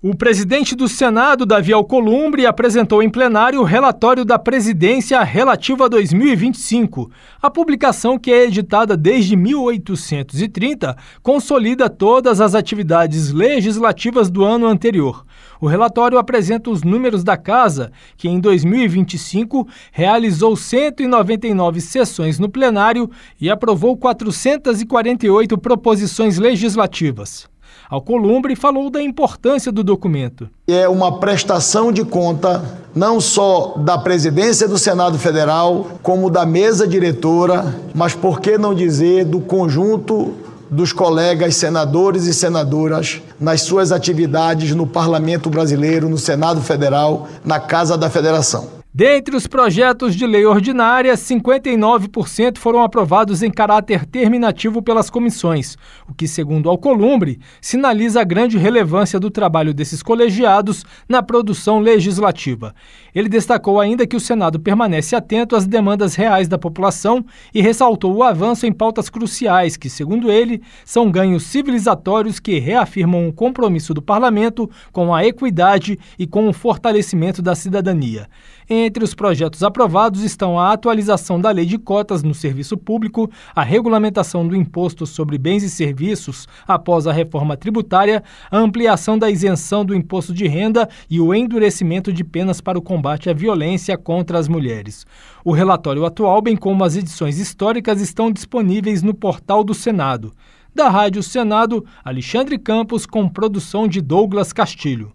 O presidente do Senado, Davi Alcolumbre, apresentou em plenário o relatório da presidência relativo a 2025. A publicação, que é editada desde 1830, consolida todas as atividades legislativas do ano anterior. O relatório apresenta os números da Casa, que em 2025 realizou 199 sessões no plenário e aprovou 448 proposições legislativas. Alcolumbre falou da importância do documento. É uma prestação de conta não só da presidência do Senado Federal, como da mesa diretora, mas por que não dizer do conjunto dos colegas senadores e senadoras nas suas atividades no Parlamento Brasileiro, no Senado Federal, na Casa da Federação. Dentre os projetos de lei ordinária, 59% foram aprovados em caráter terminativo pelas comissões, o que, segundo Alcolumbre, sinaliza a grande relevância do trabalho desses colegiados na produção legislativa. Ele destacou ainda que o Senado permanece atento às demandas reais da população e ressaltou o avanço em pautas cruciais que, segundo ele, são ganhos civilizatórios que reafirmam o compromisso do parlamento com a equidade e com o fortalecimento da cidadania. Entre os projetos aprovados estão a atualização da lei de cotas no serviço público, a regulamentação do imposto sobre bens e serviços após a reforma tributária, a ampliação da isenção do imposto de renda e o endurecimento de penas para o combate à violência contra as mulheres. O relatório atual, bem como as edições históricas, estão disponíveis no portal do Senado. Da Rádio Senado, Alexandre Campos, com produção de Douglas Castilho.